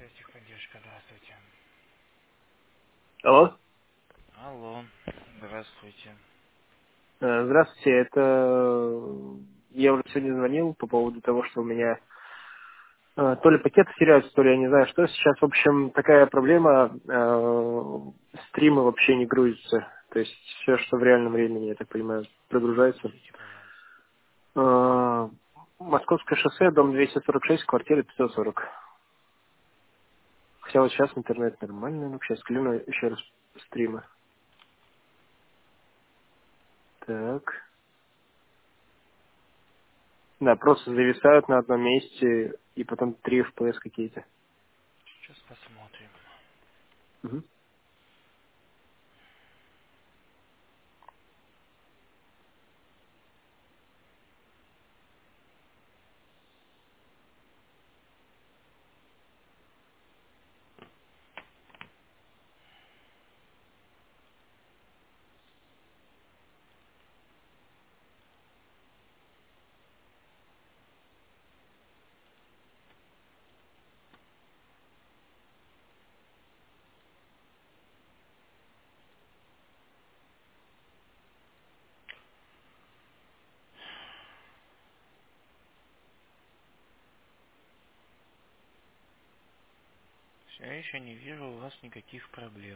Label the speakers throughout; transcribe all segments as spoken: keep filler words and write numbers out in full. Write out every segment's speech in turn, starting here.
Speaker 1: Техподдержка, здравствуйте.
Speaker 2: Алло.
Speaker 1: Алло, здравствуйте.
Speaker 2: Э, Здравствуйте, это э, я уже сегодня звонил по поводу того, что у меня э, то ли пакеты теряются, то ли я не знаю что. Сейчас, в общем, такая проблема, э, стримы вообще не грузятся. То есть все, что в реальном времени, я так понимаю, прогружается.
Speaker 1: Скажите, пожалуйста.
Speaker 2: Э, Московское шоссе, дом двести сорок шесть, квартира пятьсот сорок. Хотя вот сейчас интернет нормальный, но сейчас кляну еще раз стримы. Так. Да, просто зависают на одном месте, и потом три эф пи эс какие-то.
Speaker 1: Сейчас посмотрим.
Speaker 2: Мгм.
Speaker 1: Я еще не вижу у вас никаких проблем.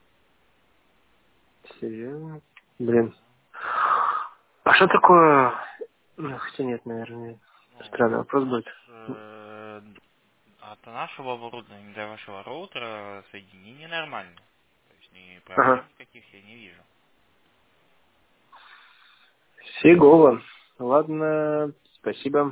Speaker 2: Серьезно? Блин. А что такое... Ну, хотя нет, наверное,
Speaker 1: Ну,
Speaker 2: странный
Speaker 1: у
Speaker 2: вопрос
Speaker 1: нас
Speaker 2: будет.
Speaker 1: э, от нашего оборудования до вашего роутера соединение нормально. То есть ни
Speaker 2: Ага.
Speaker 1: проблем никаких я не вижу.
Speaker 2: Фигово. Ладно, спасибо.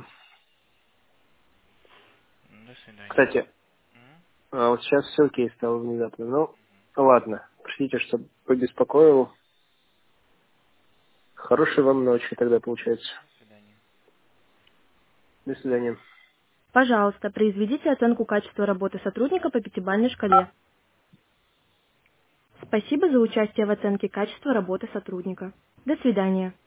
Speaker 1: До свидания.
Speaker 2: Кстати,
Speaker 1: М?
Speaker 2: а вот сейчас все окей стало внезапно. Ну, ладно. Простите, что побеспокоил. Хорошей вам ночи тогда получается.
Speaker 1: До свидания.
Speaker 2: До свидания.
Speaker 3: Пожалуйста, произведите оценку качества работы сотрудника по пятибалльной шкале. Спасибо за участие в оценке качества работы сотрудника. До свидания.